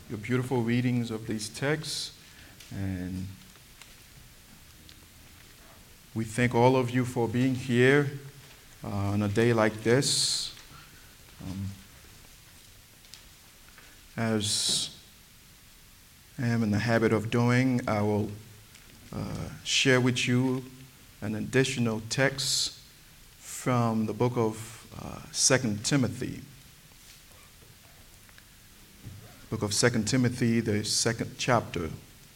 your beautiful readings of these texts. And we thank all of you for being here on a day like this. As I am in the habit of doing, I will share with you an additional text from the book of 2 Timothy. Book of 2 Timothy, the second chapter.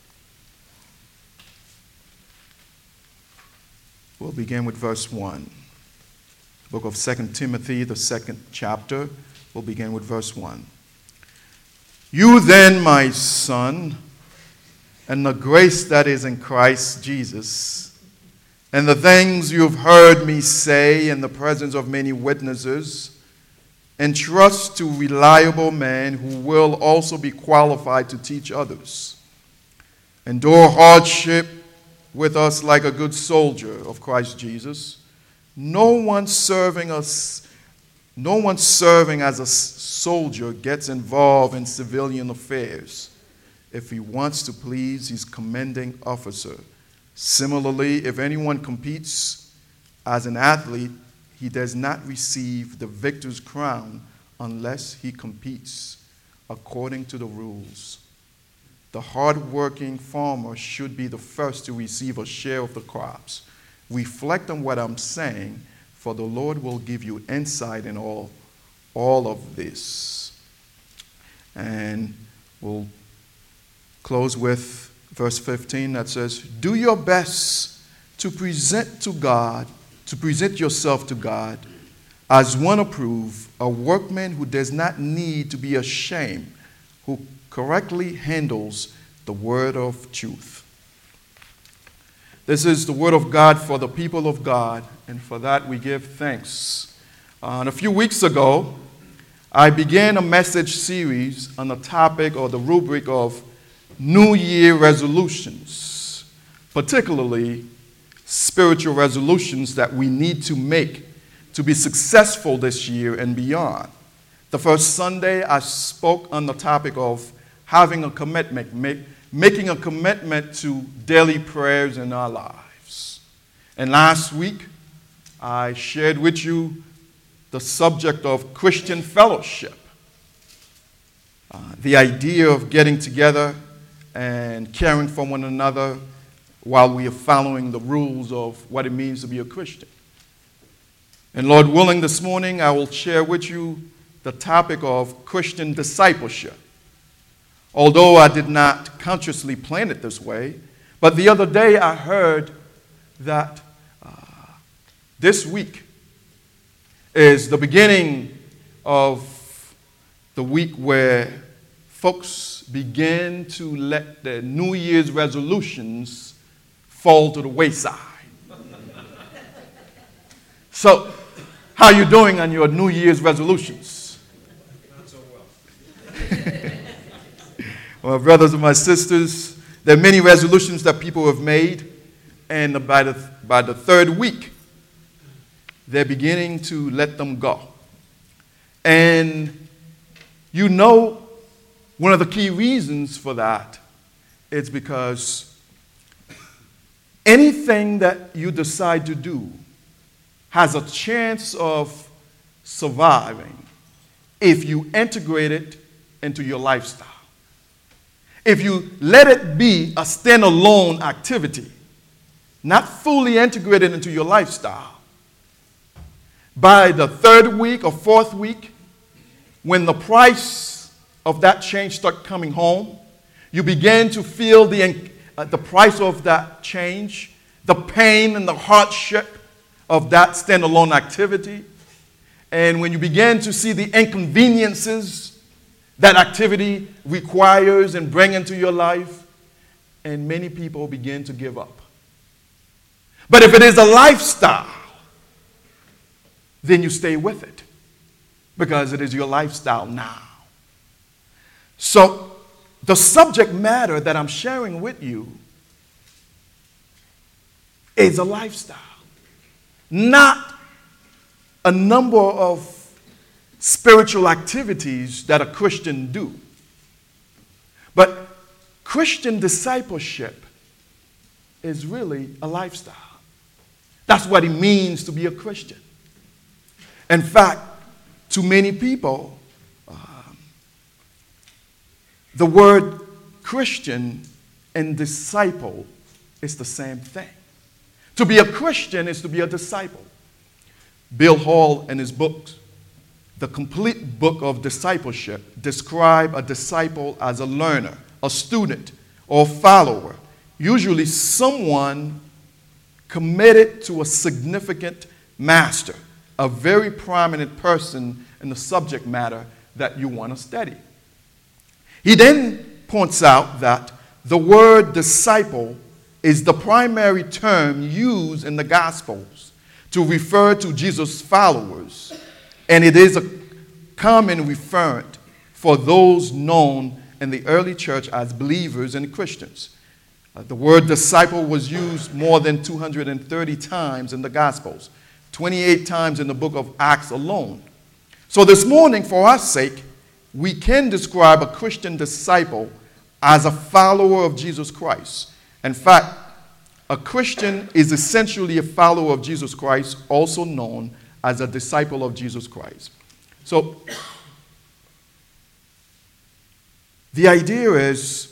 We'll begin with verse 1. Book of 2 Timothy, the second chapter. We'll begin with verse 1. You then, my son, and the grace that is in Christ Jesus, and the things you've heard me say in the presence of many witnesses, entrust to reliable men who will also be qualified to teach others. Endure hardship with us like a good soldier of Christ Jesus. No one serving as a soldier gets involved in civilian affairs if he wants to please his commanding officer. Similarly, if anyone competes as an athlete, he does not receive the victor's crown unless he competes according to the rules. The hard-working farmer should be the first to receive a share of the crops. Reflect on what I'm saying, for the Lord will give you insight in all of this. And we'll close with verse 15 that says, do your best to present yourself to God as one approved, a workman who does not need to be ashamed, who correctly handles the word of truth. This is the word of God for the people of God, and for that we give thanks. And a few weeks ago, I began a message series on the topic or the rubric of New Year resolutions, particularly spiritual resolutions that we need to make to be successful this year and beyond. The first Sunday, I spoke on the topic of having a commitment, making a commitment to daily prayers in our lives. And last week, I shared with you the subject of Christian fellowship, the idea of getting together and caring for one another while we are following the rules of what it means to be a Christian. And Lord willing, this morning I will share with you the topic of Christian discipleship. Although I did not consciously plan it this way, but the other day I heard that this week is the beginning of the week where folks begin to let their New Year's resolutions fall to the wayside. So, how are you doing on your New Year's resolutions? Not so well. Well, brothers and my sisters, there are many resolutions that people have made, and by the third week, they're beginning to let them go. And you know, one of the key reasons for that is because anything that you decide to do has a chance of surviving if you integrate it into your lifestyle. If you let it be a standalone activity, not fully integrated into your lifestyle, by the third week or fourth week, when the price of that change starts coming home, you begin to feel the price of that change, the pain and the hardship of that standalone activity. And when you begin to see the inconveniences that activity requires and bring into your life, and many people begin to give up. But if it is a lifestyle, then you stay with it because it is your lifestyle now. So the subject matter that I'm sharing with you is a lifestyle, not a number of spiritual activities that a Christian do. But Christian discipleship is really a lifestyle. That's what it means to be a Christian. In fact, to many people, the word Christian and disciple is the same thing. To be a Christian is to be a disciple. Bill Hall, in his book, The Complete Book of Discipleship, describe a disciple as a learner, a student, or follower, usually someone committed to a significant master, a very prominent person in the subject matter that you want to study. He then points out that the word disciple is the primary term used in the Gospels to refer to Jesus' followers, and it is a common referent for those known in the early church as believers and Christians. The word disciple was used more than 230 times in the Gospels, 28 times in the book of Acts alone. So this morning, for our sake, we can describe a Christian disciple as a follower of Jesus Christ. In fact, a Christian is essentially a follower of Jesus Christ, also known as a disciple of Jesus Christ. So, the idea is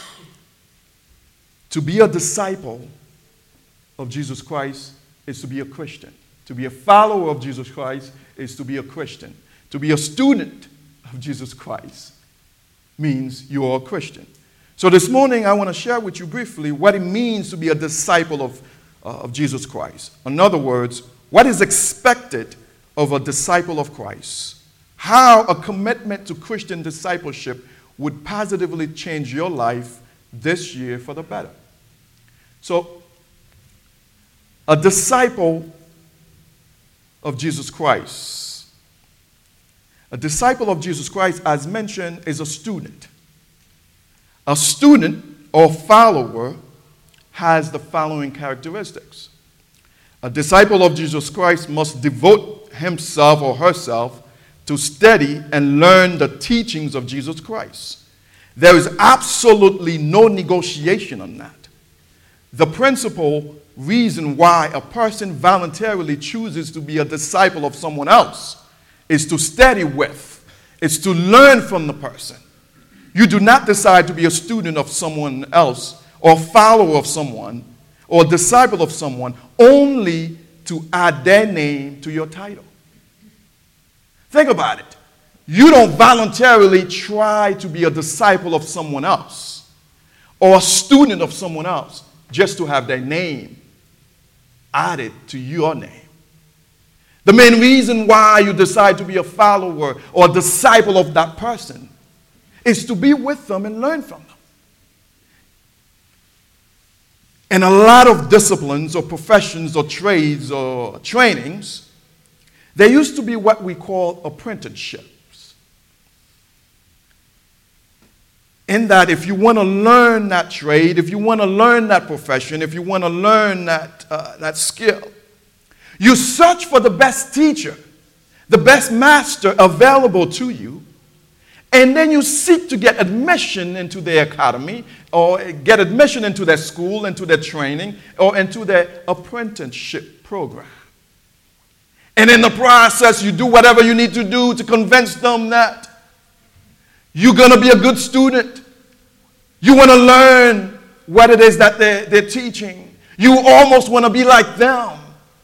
to be a disciple of Jesus Christ is to be a Christian. To be a follower of Jesus Christ is to be a Christian. To be a student of Jesus Christ means you are a Christian. So this morning I want to share with you briefly what it means to be a disciple of Jesus Christ. In other words, what is expected of a disciple of Christ. How a commitment to Christian discipleship would positively change your life this year for the better. So, a disciple of Jesus Christ. A disciple of Jesus Christ, as mentioned, is a student. A student or follower has the following characteristics. A disciple of Jesus Christ must devote himself or herself to study and learn the teachings of Jesus Christ. There is absolutely no negotiation on that. The principal reason why a person voluntarily chooses to be a disciple of someone else is to study with, is to learn from the person. You do not decide to be a student of someone else or follower of someone or disciple of someone only to add their name to your title. Think about it. You don't voluntarily try to be a disciple of someone else or a student of someone else just to have their name added to your name. The main reason why you decide to be a follower or a disciple of that person is to be with them and learn from them. In a lot of disciplines or professions or trades or trainings, there used to be what we call apprenticeships. In that if you want to learn that trade, if you want to learn that profession, if you want to learn that skill, you search for the best teacher, the best master available to you, and then you seek to get admission into their academy or get admission into their school, into their training, or into their apprenticeship program. And in the process, you do whatever you need to do to convince them that you're going to be a good student. You want to learn what it is that they're teaching. You almost want to be like them.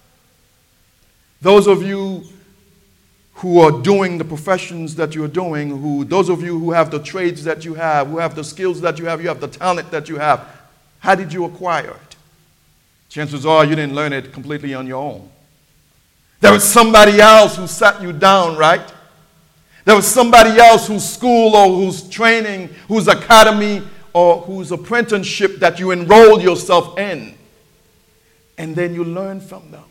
Those of you who are doing the professions that you're doing, those of you who have the trades that you have, who have the skills that you have the talent that you have, how did you acquire it? Chances are you didn't learn it completely on your own. There was somebody else who sat you down, right? There was somebody else whose school or whose training, whose academy or whose apprenticeship that you enrolled yourself in. And then you learn from them.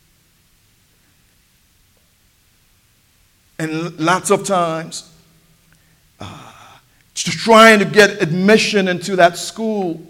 And lots of times, trying to get admission into that school,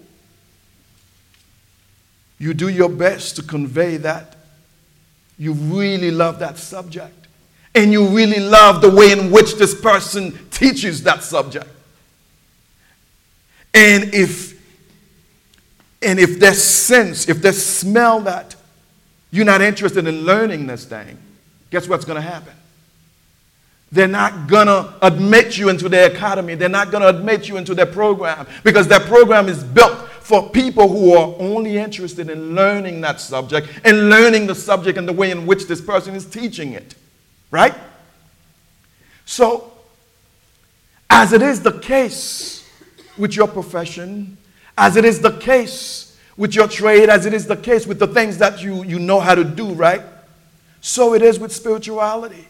you do your best to convey that you really love that subject. And you really love the way in which this person teaches that subject. And if they sense, if they smell that you're not interested in learning this thing, guess what's going to happen? They're not going to admit you into their academy. They're not going to admit you into their program, because that program is built for people who are only interested in learning that subject and learning the subject in the way in which this person is teaching it. Right? So, as it is the case with your profession, as it is the case with your trade, as it is the case with the things that you know how to do, right? So it is with spirituality.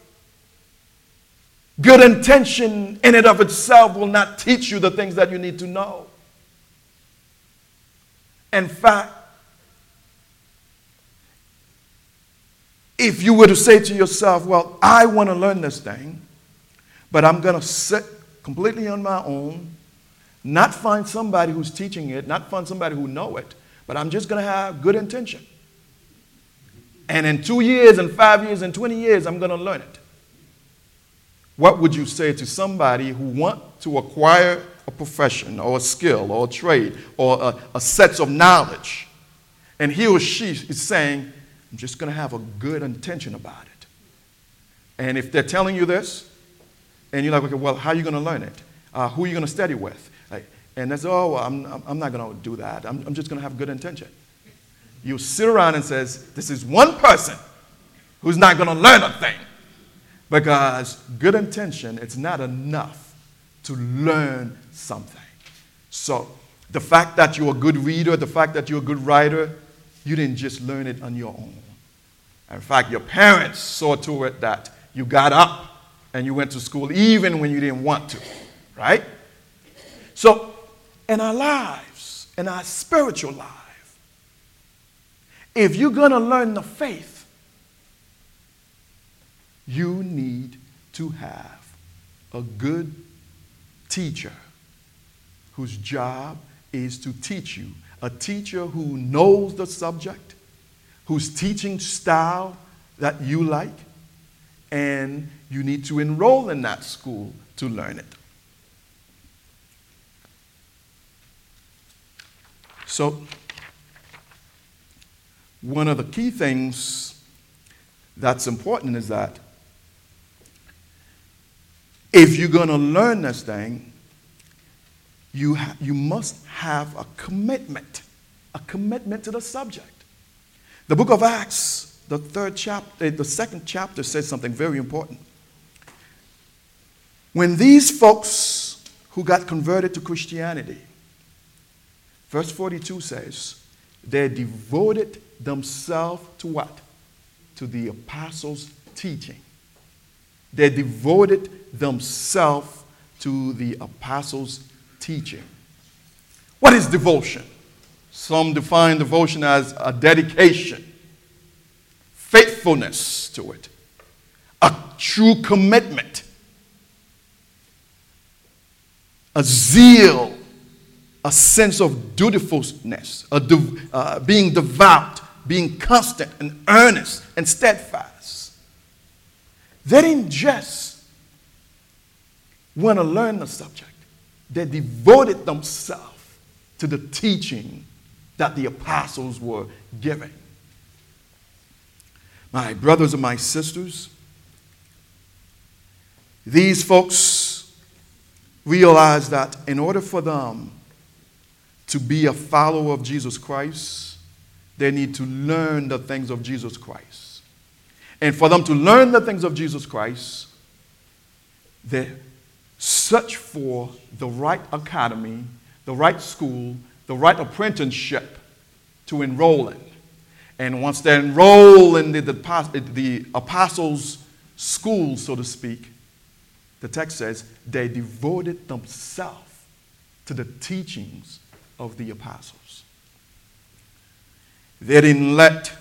Good intention in and of itself will not teach you the things that you need to know. In fact, if you were to say to yourself, well, I want to learn this thing, but I'm going to sit completely on my own, not find somebody who's teaching it, not find somebody who know it, but I'm just going to have good intention. And in 2 years and 5 years and 20 years, I'm going to learn it. What would you say to somebody who wants to acquire a profession or a skill or a trade or a set of knowledge, and he or she is saying, I'm just going to have a good intention about it? And if they're telling you this, and you're like, okay, well, how are you going to learn it? Who are you going to study with? And they say, oh, well, I'm not going to do that. I'm just going to have good intention. You sit around and says, this is one person who's not going to learn a thing. Because good intention, it's not enough to learn something. So the fact that you're a good reader, the fact that you're a good writer, you didn't just learn it on your own. In fact, your parents saw to it that you got up and you went to school even when you didn't want to, right? So in our lives, in our spiritual life, if you're going to learn the faith, you need to have a good teacher whose job is to teach you. A teacher who knows the subject, whose teaching style that you like, and you need to enroll in that school to learn it. So, one of the key things that's important is that if you're going to learn this thing, you must have a commitment to the subject. The book of Acts, the second chapter says something very important. When these folks who got converted to Christianity, verse 42 says, they devoted themselves to what? To the apostles' teaching. They devoted themselves to the apostles' teaching. What is devotion? Some define devotion as a dedication, faithfulness to it, a true commitment, a zeal, a sense of dutifulness, being devout, being constant and earnest and steadfast. They didn't just want to learn the subject. They devoted themselves to the teaching that the apostles were giving. My brothers and my sisters, these folks realized that in order for them to be a follower of Jesus Christ, they need to learn the things of Jesus Christ. And for them to learn the things of Jesus Christ, they search for the right academy, the right school, the right apprenticeship to enroll in. And once they enroll in the apostles' school, so to speak, the text says they devoted themselves to the teachings of the apostles. They didn't let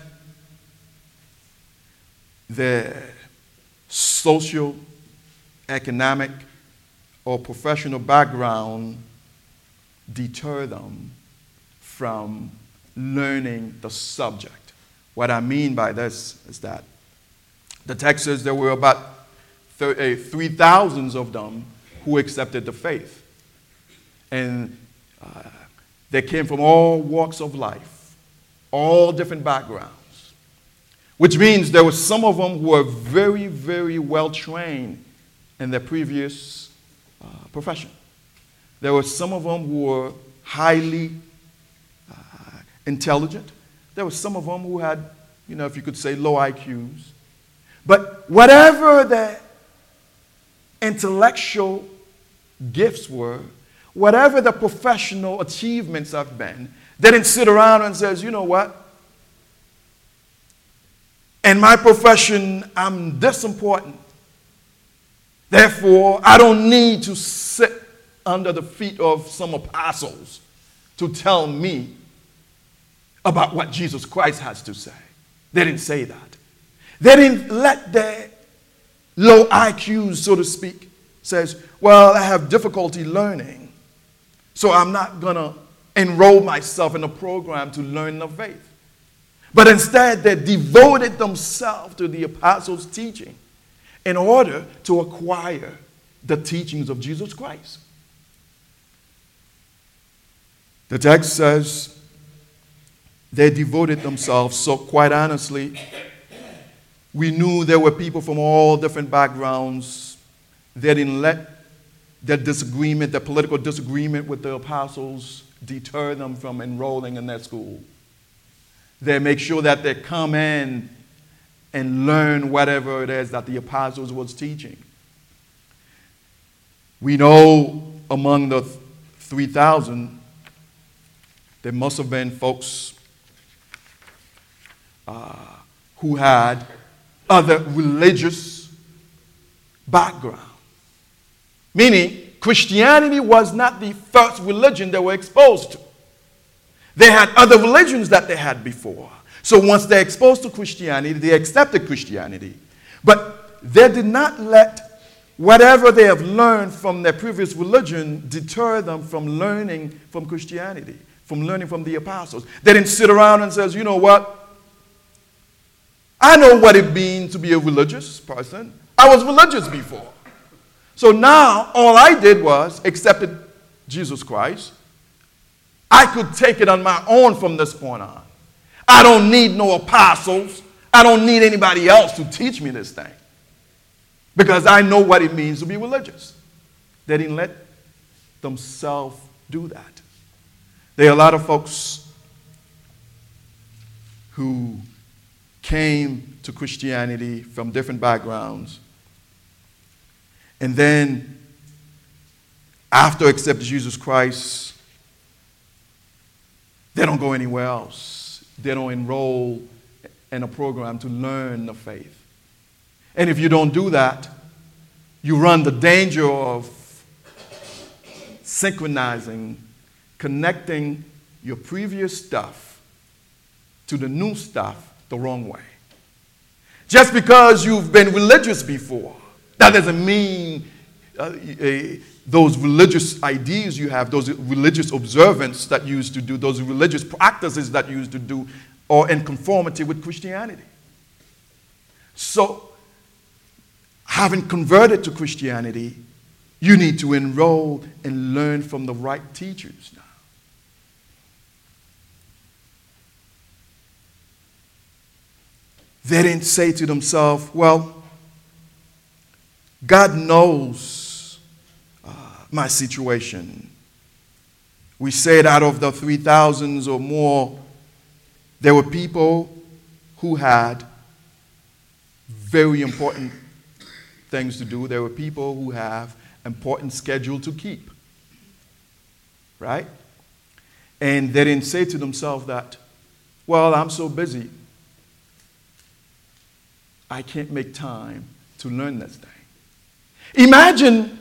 their social, economic, or professional background deter them from learning the subject. What I mean by this is that the text says there were about 3,000 of them who accepted the faith. And They came from all walks of life, all different backgrounds, which means there were some of them who were very, very well trained in their previous profession. There were some of them who were highly intelligent. There were some of them who had, if you could say, low IQs. But whatever their intellectual gifts were, whatever the professional achievements have been, they didn't sit around and says, you know what? In my profession, I'm this important. Therefore, I don't need to sit under the feet of some apostles to tell me about what Jesus Christ has to say. They didn't say that. They didn't let their low IQs, so to speak, says, well, I have difficulty learning, so I'm not going to enroll myself in a program to learn the faith. But instead, they devoted themselves to the apostles' teaching in order to acquire the teachings of Jesus Christ. The text says they devoted themselves, so quite honestly, we knew there were people from all different backgrounds. They didn't let their disagreement, their political disagreement with the apostles, deter them from enrolling in their school. They make sure that they come in and learn whatever it is that the apostles was teaching. We know among the 3,000, there must have been folks who had other religious background. Meaning, Christianity was not the first religion they were exposed to. They had other religions that they had before. So once they're exposed to Christianity, they accepted Christianity. But they did not let whatever they have learned from their previous religion deter them from learning from Christianity, from learning from the apostles. They didn't sit around and say, you know what? I know what it means to be a religious person. I was religious before. So now all I did was accepted Jesus Christ. I could take it on my own from this point on. I don't need no apostles. I don't need anybody else to teach me this thing. Because I know what it means to be religious. They didn't let themselves do that. There are a lot of folks who came to Christianity from different backgrounds. And then, after accepting Jesus Christ, they don't go anywhere else. They don't enroll in a program to learn the faith. And if you don't do that, you run the danger of synchronizing, connecting your previous stuff to the new stuff the wrong way. Just because you've been religious before, that doesn't mean those religious ideas you have, those religious observances that you used to do, those religious practices that you used to do are in conformity with Christianity. So, having converted to Christianity, you need to enroll and learn from the right teachers now. They didn't say to themselves, well, God knows my situation. We said out of the 3,000 or more, there were people who had very important things to do. There were people who have important schedule to keep. Right? And they didn't say to themselves that, well, I'm so busy, I can't make time to learn this thing. Imagine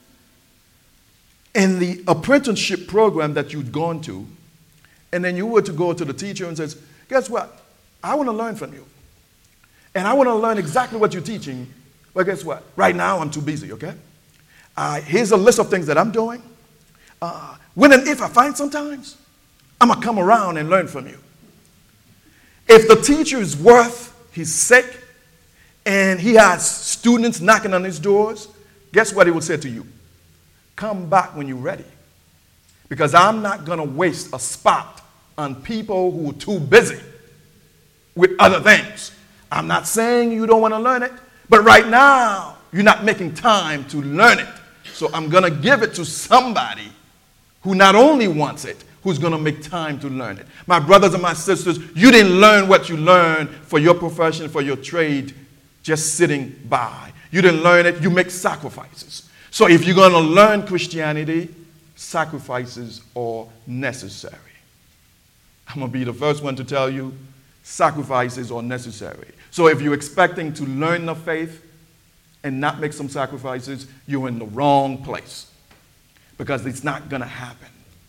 in the apprenticeship program that you'd gone to, and then you were to go to the teacher and says, guess what? I want to learn from you. And I want to learn exactly what you're teaching. Well, guess what? Right now, I'm too busy, okay? Here's a list of things that I'm doing. When and if I find sometimes, I'm going to come around and learn from you. If the teacher is worth his sake, and he has students knocking on his doors, guess what he will say to you? Come back when you're ready. Because I'm not going to waste a spot on people who are too busy with other things. I'm not saying you don't want to learn it, but right now, you're not making time to learn it. So I'm going to give it to somebody who not only wants it, who's going to make time to learn it. My brothers and my sisters, you didn't learn what you learned for your profession, for your trade, just sitting by. You didn't learn it, you make sacrifices. So if you're going to learn Christianity, sacrifices are necessary. I'm going to be the first one to tell you, sacrifices are necessary. So if you're expecting to learn the faith and not make some sacrifices, you're in the wrong place. Because it's not going to happen.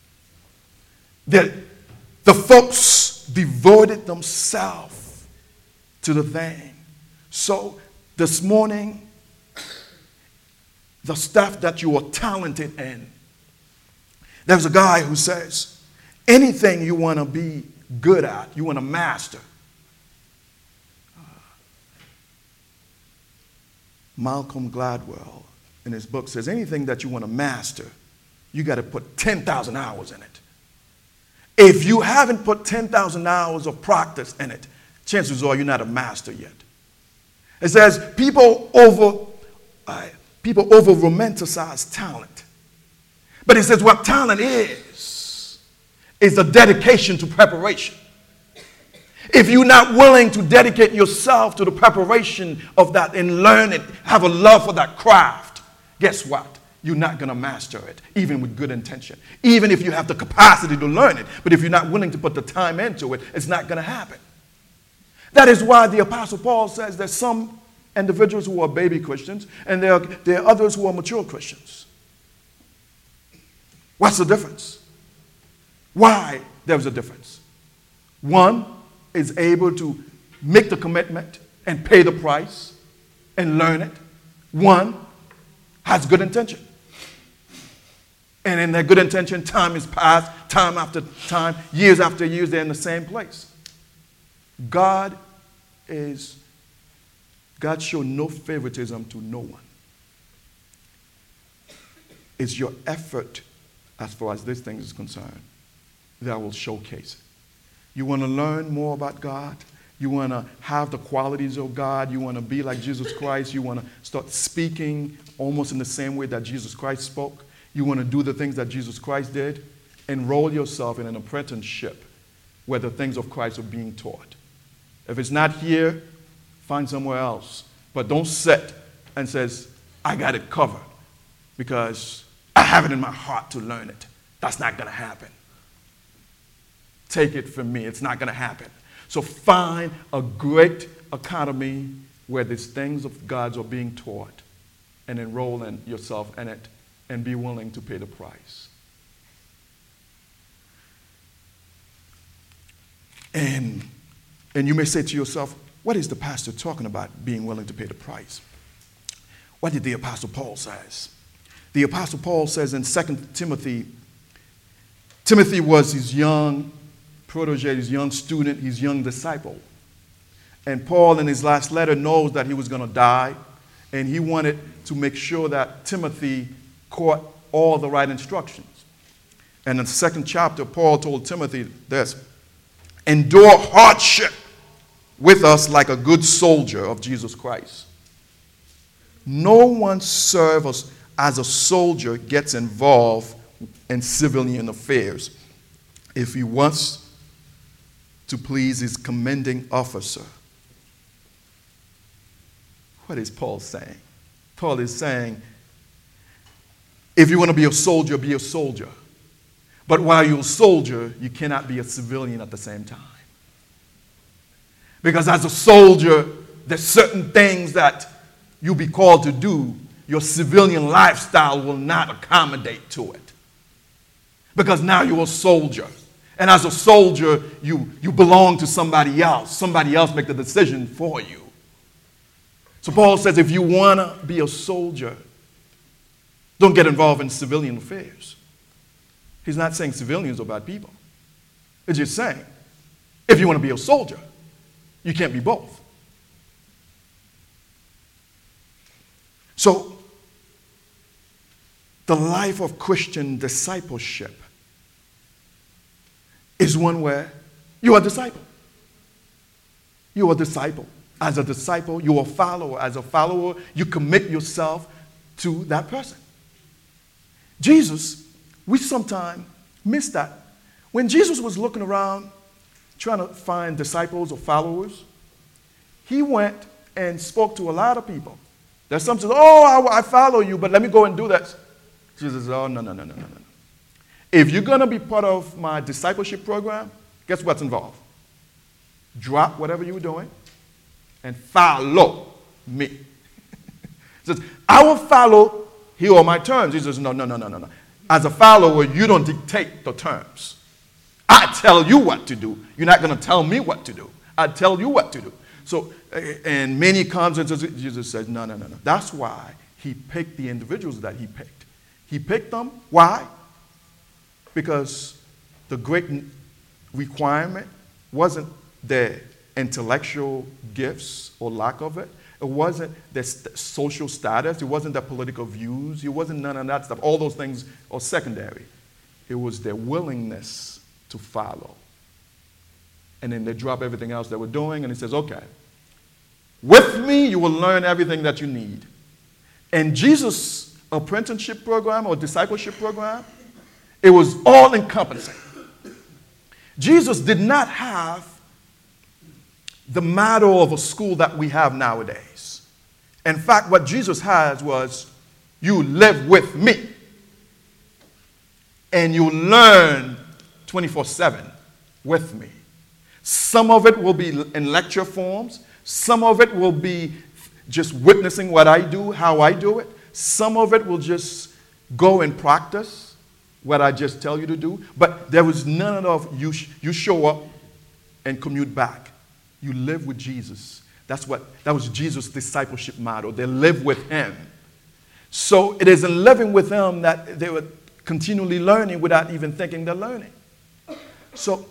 The folks devoted themselves to the thing. So this morning, the stuff that you are talented in, there's a guy who says, anything you want to be good at, you want to master. Malcolm Gladwell, in his book, says anything that you want to master, you got to put 10,000 hours in it. If you haven't put 10,000 hours of practice in it, chances are you're not a master yet. It says people over romanticize talent. But it says what talent is a dedication to preparation. If you're not willing to dedicate yourself to the preparation of that and learn it, have a love for that craft, guess what? You're not going to master it, even with good intention. Even if you have the capacity to learn it. But if you're not willing to put the time into it, it's not going to happen. That is why the Apostle Paul says there's some individuals who are baby Christians and there are others who are mature Christians. What's the difference? Why there's a difference? One is able to make the commitment and pay the price and learn it. One has good intention. And in their good intention, time is passed, time after time, years after years, they're in the same place. God shows no favoritism to no one. It's your effort, as far as this thing is concerned, that will showcase it. You want to learn more about God? You want to have the qualities of God? You want to be like Jesus Christ? You want to start speaking almost in the same way that Jesus Christ spoke? You want to do the things that Jesus Christ did? Enroll yourself in an apprenticeship where the things of Christ are being taught. If it's not here, find somewhere else. But don't sit and says, I got it covered because I have it in my heart to learn it. That's not going to happen. Take it from me. It's not going to happen. So find a great academy where these things of God are being taught and enroll in yourself in it and be willing to pay the price. And you may say to yourself, what is the pastor talking about, being willing to pay the price? What did the Apostle Paul say? The Apostle Paul says in 2 Timothy, Timothy was his young protege, his young student, his young disciple. And Paul in his last letter knows that he was going to die, and he wanted to make sure that Timothy caught all the right instructions. And in the second chapter, Paul told Timothy this: endure hardship with us like a good soldier of Jesus Christ. No one serves us as a soldier gets involved in civilian affairs if he wants to please his commanding officer. What is Paul saying? Paul is saying, if you want to be a soldier, be a soldier. But while you're a soldier, you cannot be a civilian at the same time. Because as a soldier, there's certain things that you'll be called to do. Your civilian lifestyle will not accommodate to it. Because now you're a soldier. And as a soldier, you belong to somebody else. Somebody else make the decision for you. So Paul says if you want to be a soldier, don't get involved in civilian affairs. He's not saying civilians are bad people. He's just saying, if you want to be a soldier, you can't be both. So, the life of Christian discipleship is one where you are a disciple. You are a disciple. As a disciple, you are a follower. As a follower, you commit yourself to that person. Jesus, we sometimes miss that. When Jesus was looking around trying to find disciples or followers, he went and spoke to a lot of people. There's some says, oh, I follow you, but let me go and do that. Jesus says, oh, no. If you're going to be part of my discipleship program, guess what's involved? Drop whatever you were doing and follow me. He says, I will follow, here are my terms. He says, no. As a follower, you don't dictate the terms. I tell you what to do. You're not going to tell me what to do. I tell you what to do. So, and many comes and says, Jesus says, no. That's why he picked the individuals that he picked. He picked them. Why? Because the great requirement wasn't their intellectual gifts or lack of it. It wasn't their social status. It wasn't their political views. It wasn't none of that stuff. All those things are secondary. It was their willingness to follow. And then they drop everything else they were doing, and he says, okay, with me you will learn everything that you need. And Jesus' apprenticeship program or discipleship program, it was all encompassing. Jesus did not have the model of a school that we have nowadays. In fact, what Jesus has was, you live with me and you learn 24/7 with me. Some of it will be in lecture forms. Some of it will be just witnessing what I do, how I do it. Some of it will just go and practice what I just tell you to do. But there was none of you show up and commute back. You live with Jesus. That was Jesus' discipleship model. They live with him. So it is in living with him that they were continually learning without even thinking they're learning. So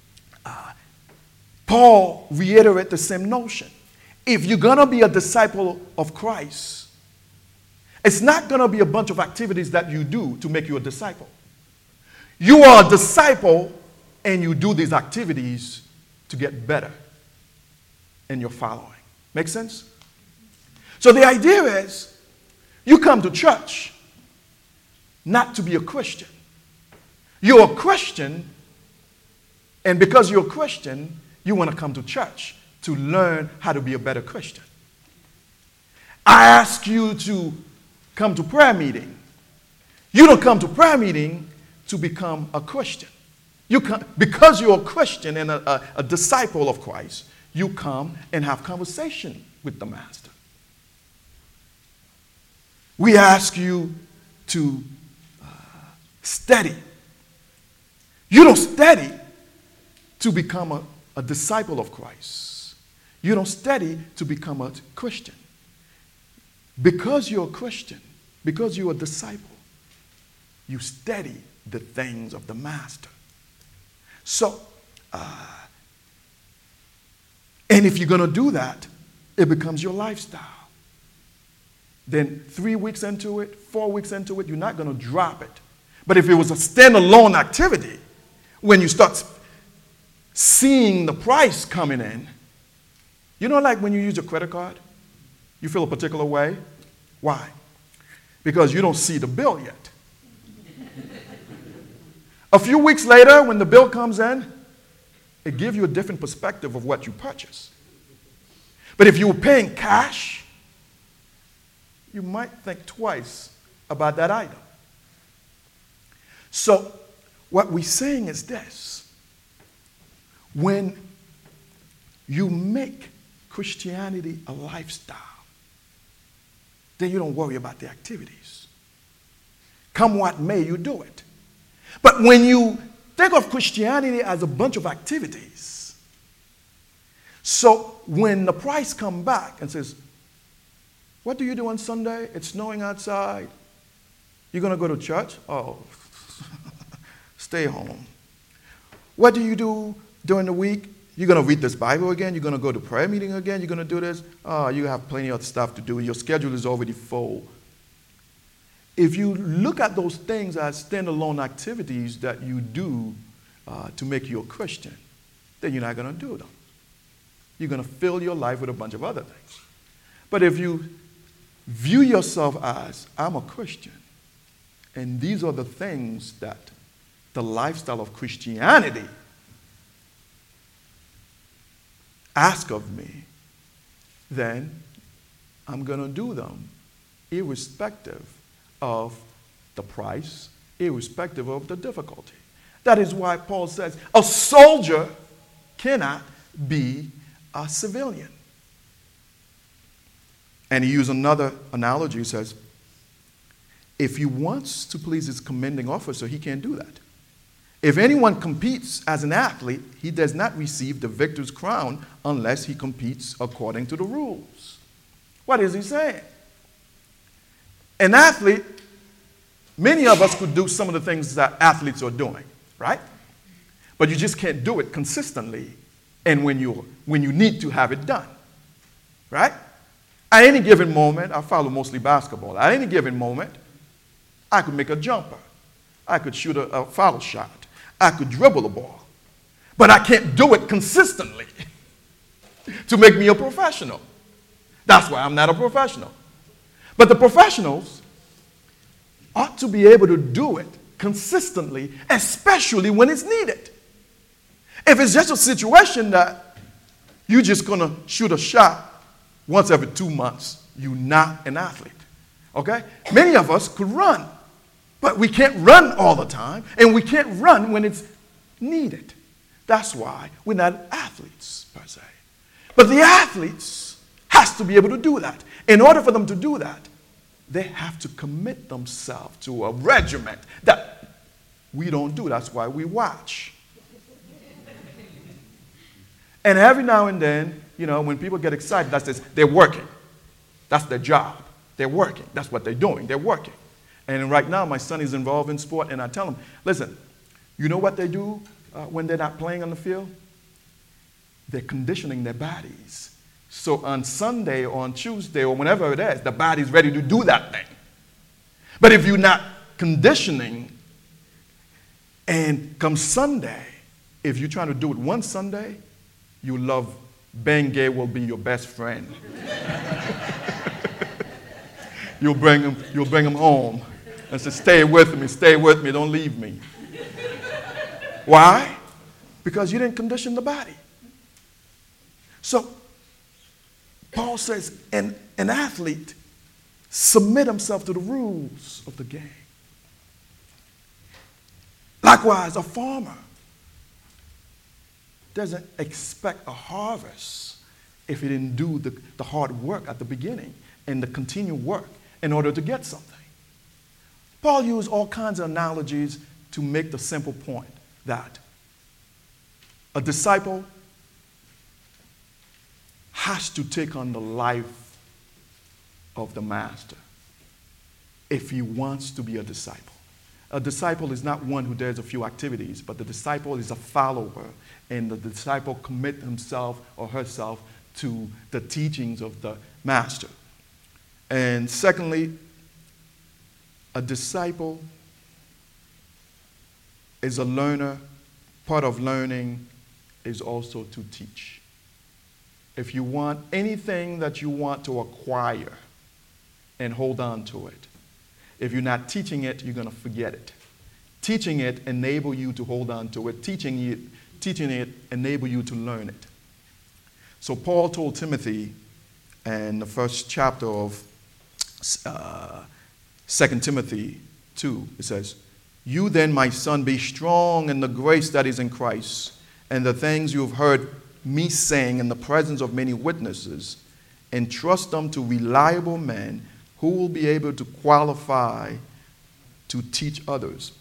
Paul reiterates the same notion. If you're going to be a disciple of Christ, it's not going to be a bunch of activities that you do to make you a disciple. You are a disciple and you do these activities to get better in your following. Make sense? So the idea is, you come to church not to be a Christian. You're a Christian, and because you're a Christian, you want to come to church to learn how to be a better Christian. I ask you to come to prayer meeting. You don't come to prayer meeting to become a Christian. You come, because you're a Christian and a disciple of Christ, you come and have conversation with the Master. We ask you to study. You don't study to become a disciple of Christ. You don't study to become a Christian. Because you're a Christian, because you're a disciple, you study the things of the Master. So, and if you're going to do that, it becomes your lifestyle. Then 3 weeks into it, 4 weeks into it, you're not going to drop it. But if it was a standalone activity, when you start seeing the price coming in, you know, like when you use your credit card, you feel a particular way. Why? Because you don't see the bill yet. A few weeks later, when the bill comes in, it gives you a different perspective of what you purchased. But if you were paying cash, you might think twice about that item. So what we're saying is this. When you make Christianity a lifestyle, then you don't worry about the activities. Come what may, you do it. But when you think of Christianity as a bunch of activities, so when the price comes back and says, what do you do on Sunday? It's snowing outside. You're going to go to church? Oh, stay home. What do you do during the week? You're going to read this Bible again? You're going to go to prayer meeting again? You're going to do this? Oh, you have plenty of stuff to do. Your schedule is already full. If you look at those things as standalone activities that you do to make you a Christian, then you're not going to do them. You're going to fill your life with a bunch of other things. But if you view yourself as, I'm a Christian, and these are the things that the lifestyle of Christianity ask of me, then I'm going to do them irrespective of the price, irrespective of the difficulty. That is why Paul says a soldier cannot be a civilian. And he used another analogy. He says, if he wants to please his commanding officer, he can't do that. If anyone competes as an athlete, he does not receive the victor's crown unless he competes according to the rules. What is he saying? An athlete, many of us could do some of the things that athletes are doing, right? But you just can't do it consistently and when you need to have it done, right? At any given moment, I follow mostly basketball. At any given moment, I could make a jumper. I could shoot a foul shot. I could dribble a ball. But I can't do it consistently to make me a professional. That's why I'm not a professional. But the professionals ought to be able to do it consistently, especially when it's needed. If it's just a situation that you're just going to shoot a shot once every 2 months, you're not an athlete. Okay? Many of us could run, but we can't run all the time, and we can't run when it's needed. That's why we're not athletes, per se. But the athletes has to be able to do that. In order for them to do that, they have to commit themselves to a regimen that we don't do. That's why we watch. And every now and then, when people get excited, that's this, they're working. That's their job. They're working. That's what they're doing. They're working. And right now, my son is involved in sport, and I tell him, listen, you know what they do when they're not playing on the field? They're conditioning their bodies. So on Sunday or on Tuesday or whenever it is, the body's ready to do that thing. But if you're not conditioning, and come Sunday, if you're trying to do it one Sunday, you love Ben Gay will be your best friend. You'll bring him home and say, stay with me, don't leave me. Why? Because you didn't condition the body. So Paul says an athlete submit himself to the rules of the game. Likewise, a farmer doesn't expect a harvest if he didn't do the hard work at the beginning and the continued work in order to get something. Paul used all kinds of analogies to make the simple point that a disciple has to take on the life of the master if he wants to be a disciple. A disciple is not one who does a few activities, but the disciple is a follower, and the disciple commits himself or herself to the teachings of the master. And secondly, a disciple is a learner. Part of learning is also to teach. If you want anything that you want to acquire and hold on to it, if you're not teaching it, you're going to forget it. Teaching it enable you to hold on to it. Teaching it enable you to learn it. So Paul told Timothy in the first chapter of 2 Timothy 2, it says, "You then, my son, be strong in the grace that is in Christ, and the things you have heard me saying in the presence of many witnesses, entrust them to reliable men who will be able to qualify to teach others."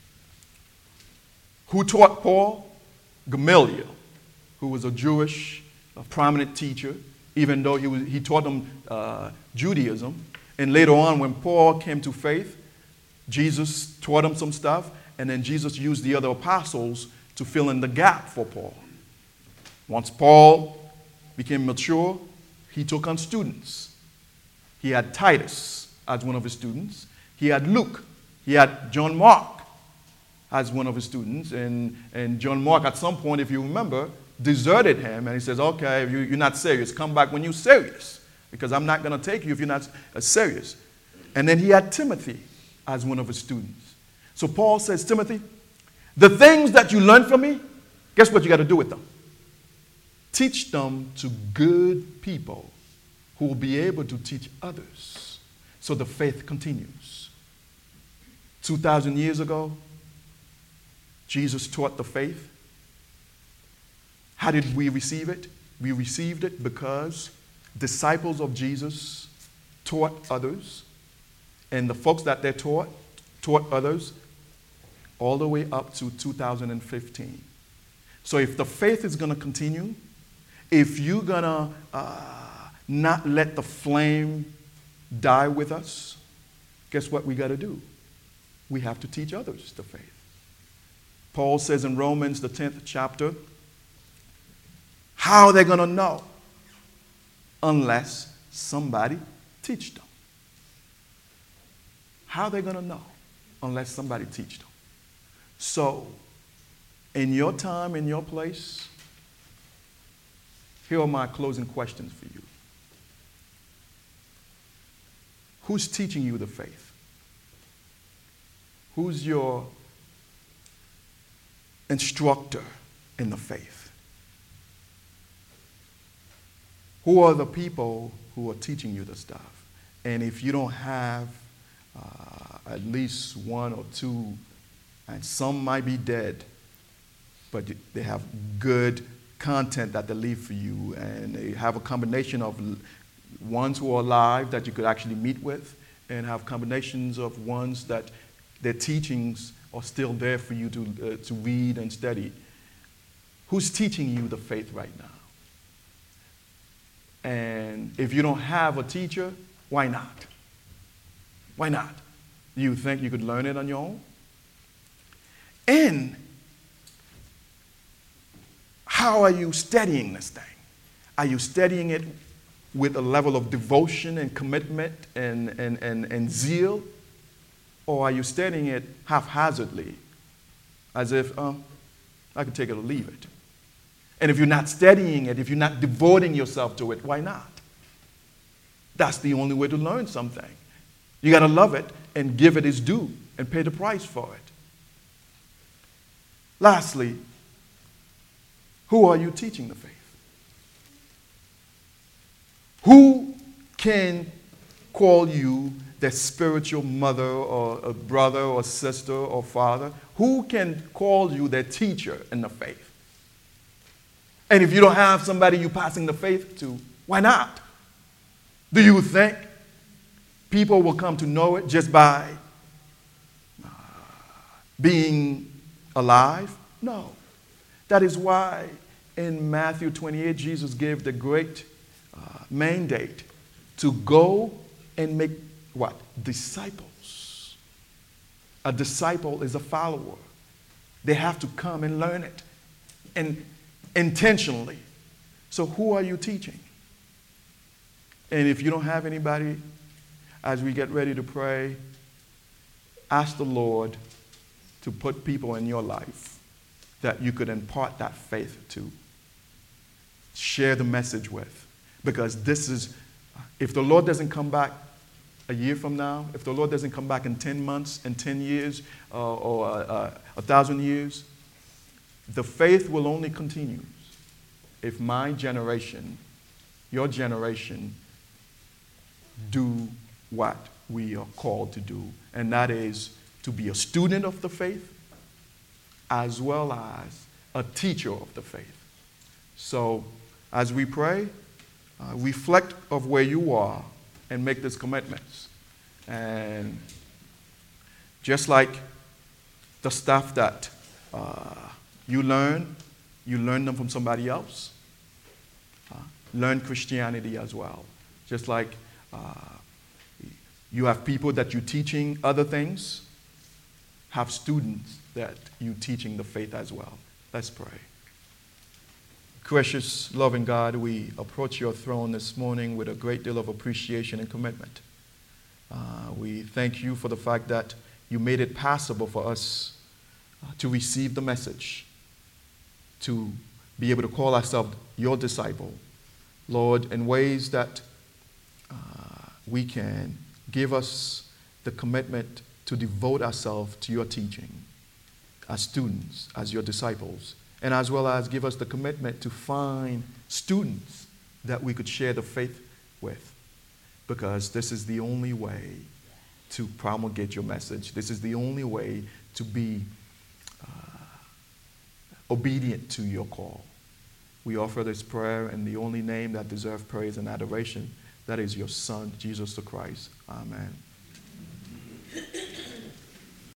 Who taught Paul? Gamaliel, who was a Jewish, a prominent teacher, even though he taught them Judaism. And later on, when Paul came to faith, Jesus taught him some stuff, and then Jesus used the other apostles to fill in the gap for Paul. Once Paul became mature, he took on students. He had Titus as one of his students. He had Luke. He had John Mark as one of his students. And John Mark, at some point, if you remember, deserted him. And he says, okay, you're not serious. Come back when you're serious, because I'm not going to take you if you're not serious. And then he had Timothy as one of his students. So Paul says, Timothy, the things that you learn from me, guess what you got to do with them? Teach them to good people who will be able to teach others. So the faith continues. 2,000 years ago, Jesus taught the faith. How did we receive it? We received it because disciples of Jesus taught others, and the folks that they taught others all the way up to 2015. So if the faith is going to continue, if you're going to not let the flame die with us, guess what we got to do? We have to teach others the faith. Paul says in Romans, the 10th chapter, how are they going to know unless somebody teach them? How are they going to know unless somebody teach them? So, in your time, in your place, here are my closing questions for you. Who's teaching you the faith? Who's your instructor in the faith? Who are the people who are teaching you the stuff? And if you don't have at least one or two, and some might be dead, but they have good content that they leave for you, and they have a combination of ones who are alive that you could actually meet with, and have combinations of ones that their teachings are still there for you to read and study. Who's teaching you the faith right now? And if you don't have a teacher, why not? Why not? Do you think you could learn it on your own? And how are you studying this thing? Are you studying it with a level of devotion and commitment and zeal? Or are you studying it haphazardly, as if, I could take it or leave it? And if you're not studying it, if you're not devoting yourself to it, why not? That's the only way to learn something. You got to love it and give it its due and pay the price for it. Lastly, who are you teaching the faith? Who can call you their spiritual mother or a brother or sister or father? Who can call you their teacher in the faith? And if you don't have somebody you're passing the faith to, why not? Do you think people will come to know it just by being alive? No. That is why in Matthew 28, Jesus gave the great mandate to go and make what? Disciples. A disciple is a follower. They have to come and learn it, and intentionally. So who are you teaching? And if you don't have anybody, as we get ready to pray, ask the Lord to put people in your life that you could impart that faith to. Share the message with. Because this is, if the Lord doesn't come back a year from now, if the Lord doesn't come back in 10 months, in 10 years, or 1,000 years, the faith will only continue if my generation, your generation, do what we are called to do, and that is to be a student of the faith as well as a teacher of the faith. So as we pray, reflect of where you are and make these commitments. And just like the stuff that you learn them from somebody else. Learn Christianity as well. Just like you have people that you're teaching other things, have students that you're teaching the faith as well. Let's pray. Gracious, loving God, we approach your throne this morning with a great deal of appreciation and commitment. We thank you for the fact that you made it possible for us to receive the message, to be able to call ourselves your disciple. Lord, in ways that we can, give us the commitment to devote ourselves to your teaching as students, as your disciples, and as well as give us the commitment to find students that we could share the faith with, because this is the only way to promulgate your message. This is the only way to be obedient to your call. We offer this prayer in the only name that deserves praise and adoration. That is your Son, Jesus the Christ. Amen.